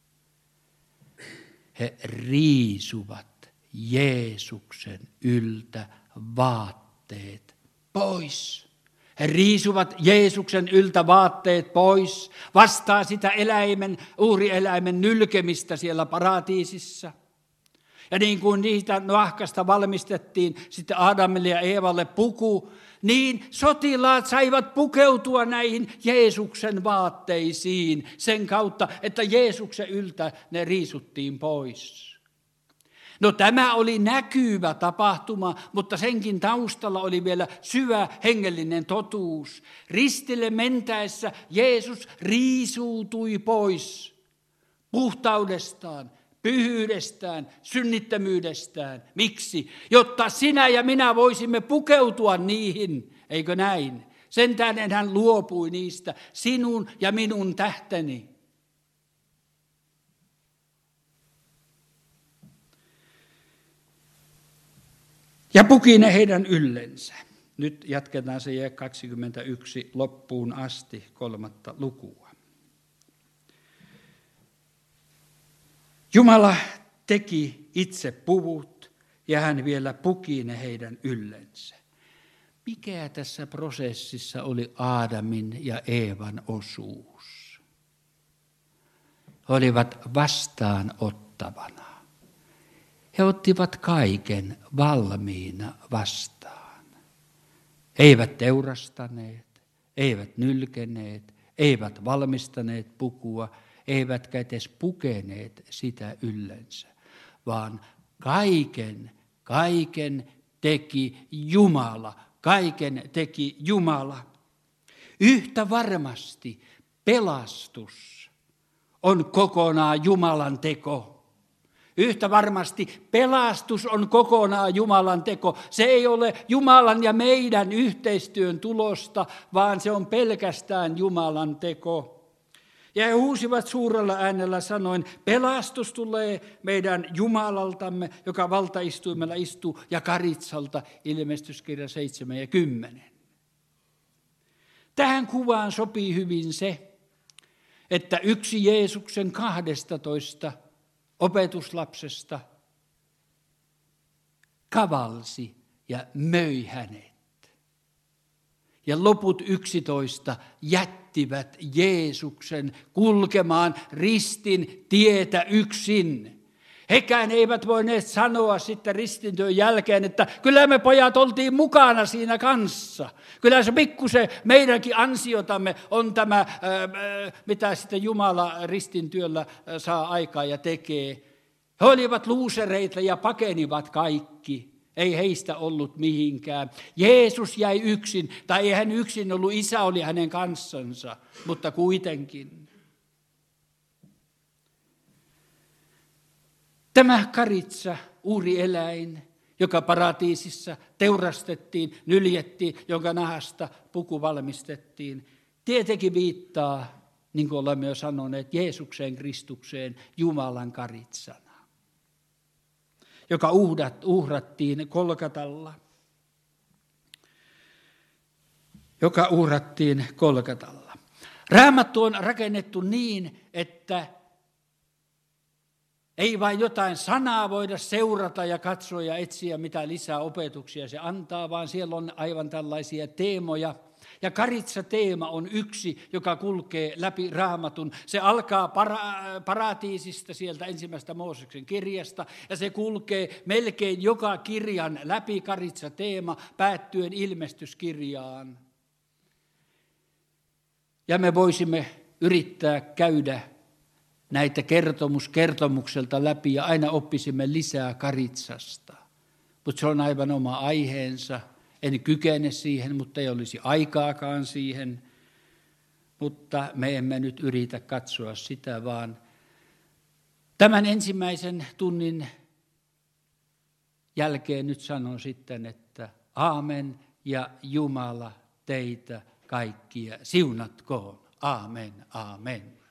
He riisuvat Jeesuksen yltä vaatteet pois. He riisuvat Jeesuksen yltä vaatteet pois, vastaa sitä uhrieläimen nylkemistä siellä paratiisissa. Ja niin kuin niistä nahkasta valmistettiin sitten Aadamille ja Eevalle puku, niin sotilaat saivat pukeutua näihin Jeesuksen vaatteisiin sen kautta, että Jeesuksen yltä ne riisuttiin pois. No tämä oli näkyvä tapahtuma, mutta senkin taustalla oli vielä syvä hengellinen totuus. Ristille mentäessä Jeesus riisuutui pois puhtaudestaan, pyhyydestään, synnittömyydestään. Miksi? Jotta sinä ja minä voisimme pukeutua niihin, eikö näin? Sen tähden hän luopui niistä, sinun ja minun tähteni. Ja puki ne heidän yllensä. Nyt jatketaan se jae 21 loppuun asti 3. lukua. Jumala teki itse puvut ja hän vielä puki ne heidän yllensä. Mikä tässä prosessissa oli Aadamin ja Eevan osuus? He olivat vastaanottavana. He ottivat kaiken valmiina vastaan. Eivät teurastaneet, eivät nylkeneet, eivät valmistaneet pukua, eivätkä edes pukeneet sitä yllensä, vaan kaiken teki Jumala, kaiken teki Jumala. Yhtä varmasti pelastus on kokonaan Jumalan teko. Yhtä varmasti pelastus on kokonaan Jumalan teko. Se ei ole Jumalan ja meidän yhteistyön tulosta, vaan se on pelkästään Jumalan teko. Ja he huusivat suurella äänellä sanoen, pelastus tulee meidän Jumalaltamme, joka valtaistuimella istuu, ja karitsalta, Ilmestyskirja 7 ja 10. Tähän kuvaan sopii hyvin se, että yksi Jeesuksen 12 opetuslapsesta kavalsi ja möi hänet. Ja loput 11 jättivät Jeesuksen kulkemaan ristin tietä yksin. Hekään eivät voineet sanoa sitten ristintyön jälkeen, että kyllä me pojat oltiin mukana siinä kanssa. Kyllä se pikkusen meidänkin ansiotamme on tämä, mitä sitten Jumala ristintyöllä saa aikaa ja tekee. He olivat luusereita ja pakenivat kaikki. Ei heistä ollut mihinkään. Jeesus jäi yksin, tai ei hän yksin ollut, Isä oli hänen kanssansa, mutta kuitenkin. Tämä karitsa, uhrieläin, joka paratiisissa teurastettiin, nyljettiin, jonka nahasta puku valmistettiin, tietenkin viittaa, niin kuin olemme jo sanoneet, Jeesukseen Kristukseen Jumalan karitsana, joka uhrattiin Golgatalla. Raamattu on rakennettu niin, että ei vain jotain sanaa voida seurata ja katsoa ja etsiä, mitä lisää opetuksia se antaa, vaan siellä on aivan tällaisia teemoja. Ja karitsa-teema on yksi, joka kulkee läpi Raamatun. Se alkaa paratiisista sieltä ensimmäisestä Mooseksen kirjasta, ja se kulkee melkein joka kirjan läpi karitsa-teema, päättyen ilmestyskirjaan. Ja me voisimme yrittää käydä näitä kertomukselta läpi ja aina oppisimme lisää karitsasta. Mutta se on aivan oma aiheensa. En kykene siihen, mutta ei olisi aikaakaan siihen. Mutta me emme nyt yritä katsoa sitä, vaan tämän ensimmäisen tunnin jälkeen nyt sanon sitten, että aamen ja Jumala teitä kaikkia siunatkoon. Aamen, aamen.